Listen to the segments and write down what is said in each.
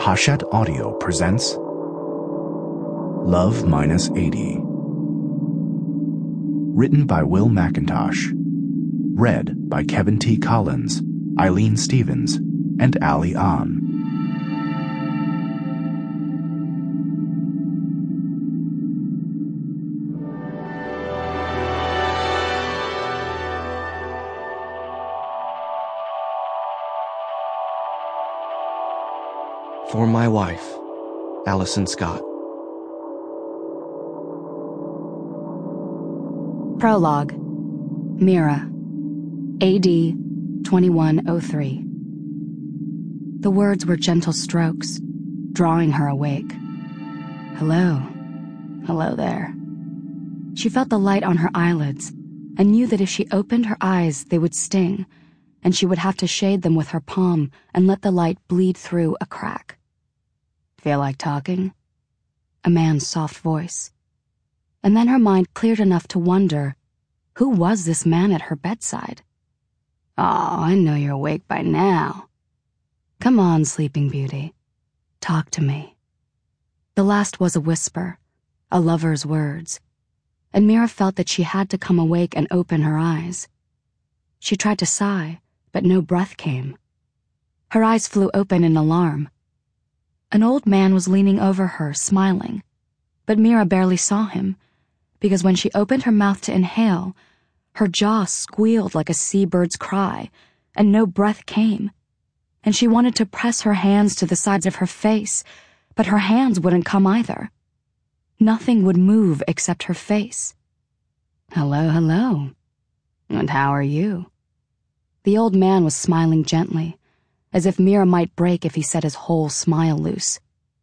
Hachette Audio presents Love Minus 80. Written by Will McIntosh. Read by Kevin T. Collins, Eileen Stevens, and Ali Ahn. For my wife, Allison Scott. Prologue. Mira. A.D. 2103. The words were gentle strokes, drawing her awake. Hello. Hello there. She felt the light on her eyelids and knew that if she opened her eyes, they would sting, and she would have to shade them with her palm and let the light bleed through a crack. Feel like talking? A man's soft voice. And then her mind cleared enough to wonder, who was this man at her bedside? Oh, I know you're awake by now. Come on, Sleeping Beauty. Talk to me. The last was a whisper, a lover's words, and Mira felt that she had to come awake and open her eyes. She tried to sigh, but no breath came. Her eyes flew open in alarm. An old man was leaning over her, smiling, but Mira barely saw him, because when she opened her mouth to inhale, her jaw squealed like a seabird's cry, and no breath came, and she wanted to press her hands to the sides of her face, but her hands wouldn't come either. Nothing would move except her face. Hello, hello. And how are you? The old man was smiling gently, as if Mira might break if he set his whole smile loose.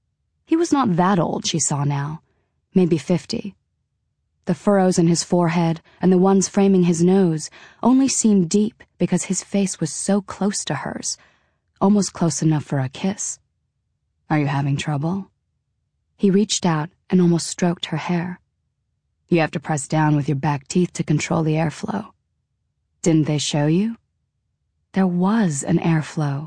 He was not that old, she saw now, maybe 50. The furrows in his forehead and the ones framing his nose only seemed deep because his face was so close to hers, almost close enough for a kiss. Are you having trouble? He reached out and almost stroked her hair. You have to press down with your back teeth to control the airflow. Didn't they show you? There was an airflow,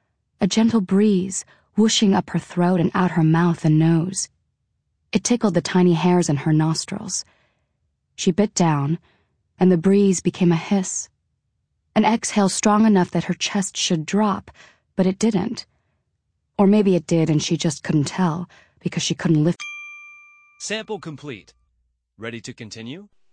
a gentle breeze whooshing up her throat and out her mouth and nose. It tickled the tiny hairs in her nostrils. She bit down, and the breeze became a hiss. An exhale strong enough that her chest should drop, but it didn't. Or maybe it did and she just couldn't tell, because she couldn't lift. Sample complete. Ready to continue?